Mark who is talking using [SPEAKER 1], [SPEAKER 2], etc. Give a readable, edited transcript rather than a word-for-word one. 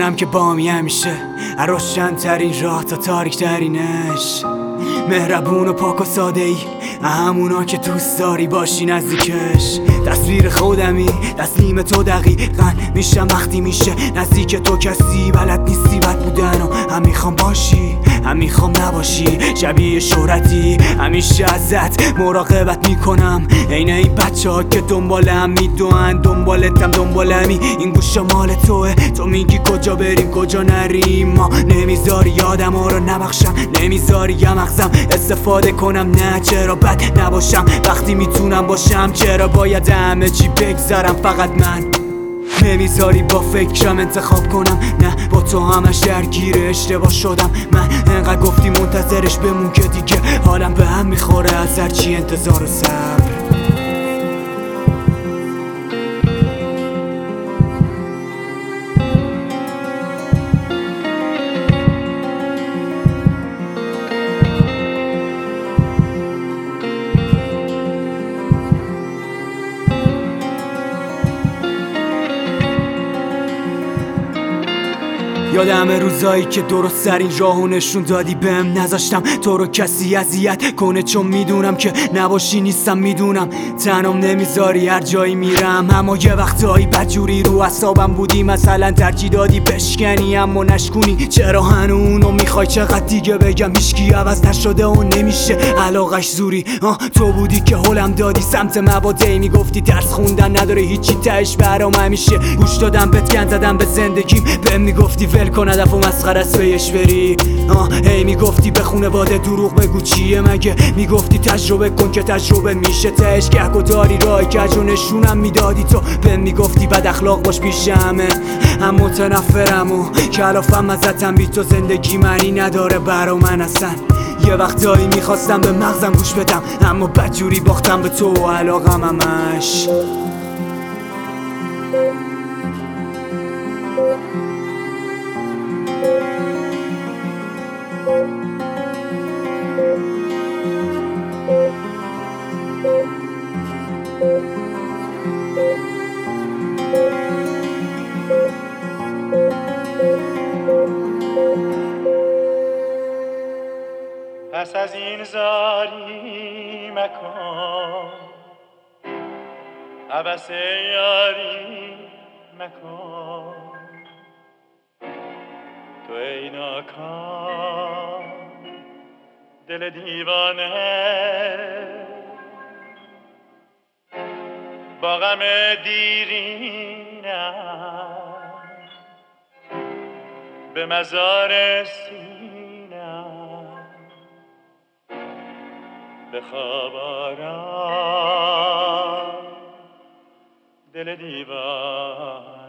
[SPEAKER 1] میدونم که بامی همیشه روشن ترین راه تا تاریک ترینش، مهربون و پاک و ساده ای، همونا که دوست داری باشی نزدیکش. تصویر خودمی تسلیم تو دقیقا میشم وقتی میشه نزدیک تو کسی بلد نیستی بد بودن و هم میخوام باشی هم میخوام نباشی. شبیه شهرتی همیشه ازت مراقبت میکنم، عین این بچه ها که دنبالم میدوئن، دنبالتم دنبالمی، این گوشا مال توه. تو میگی کجا بریم کجا نریم، ما نمیذاری یادم ها رو نبخشم، نمیذاری یه مغزم استفاده کنم. نه چرا بد نباشم وقتی میتونم باشم، چرا باید همه چی بگذارم فقط من. نمیذاری با فکرم انتخاب کنم، نه با تو همش درگیر اشتباه شدم. من انقدر گفتی منتظرش بمون که دیگه حالم به هم میخوره از هرچی انتظار و صبر. یادم روزایی که درست ترین راهو نشون دادی بهم، نذاشتم تو رو کسی اذیت کنه چون میدونم که نباشی نیستم، میدونم تنم نمیذاری هر جایی میرم. اما یه وقتایی بدجوری رو اعصابم بودی، مثلا ترجیح دادی بشکنی اما نشکونی. چرا هنوز میخوای چقدر دیگه بگم هیچکی عوض نشده و نمیشه علاقش زوری. تو بودی که هولم دادی سمت مبادئ، میگفتی درس خوندن نداره هیچی تهش برام همیشه. گوش دادم بهت گند زدم به زندگیم، بهم میگفتی ول کن هدف و مسخره است بهش بری. هی میگفتی به خونواده دروغ بگو چیه مگه، میگفتی تجربه کن که تجربه میشه تهش. گهگو و داری راه کج و نشونم میدادی تو، بهم میگفتی بد اخلاق باش پیش همه. هم متنفرم و کلافم ازتم، بی تو زندگی معنی نداره برا من اصلا. یه وقتایی میخواستم به مغزم گوش بدم اما بدجوری باختم به تو و علاقم همش.
[SPEAKER 2] پس از این زاری مکن، عبس یاری مکن، تو ای ناکام دل دیوانه با غم دیرینم به مزار سینم به خواب آرام دل دیوانه.